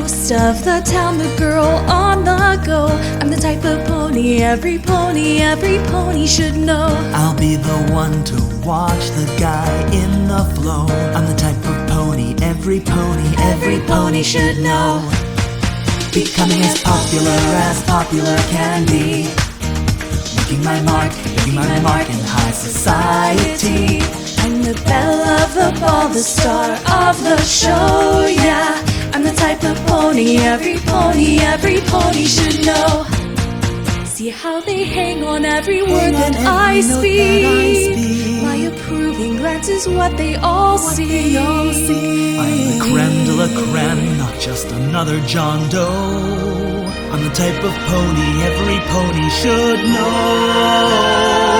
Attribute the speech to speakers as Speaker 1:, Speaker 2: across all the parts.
Speaker 1: toast of the town, the girl on the go. I'm the type of pony every pony should know.
Speaker 2: I'll be the one to watch the guy in the flow. I'm the type of pony every pony should know. Becoming as popular can be. Making my mark in high society.
Speaker 1: I'm the belle of the ball, the star of the show, yeah. I'm the type of pony every pony should know. See how they hang on every word that I speak. My approving glance is what they all see.
Speaker 2: I'm the creme de la creme, not just another John Doe. I'm the type of pony every pony should know.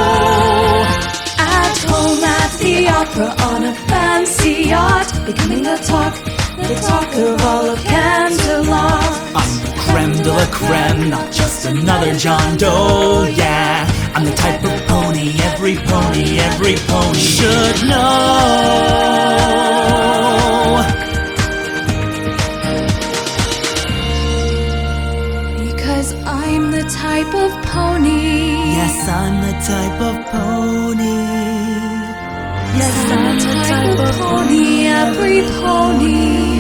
Speaker 1: At home, at the opera, on a fancy yacht, becoming the talk of all of Canterlot.
Speaker 2: I'm the creme de la creme, not just another John Doe, yeah. I'm the type of pony every pony should know.
Speaker 1: Because I'm the type of pony.
Speaker 2: Yes, I'm the type of pony.
Speaker 1: Yes, I'm the type of pony every pony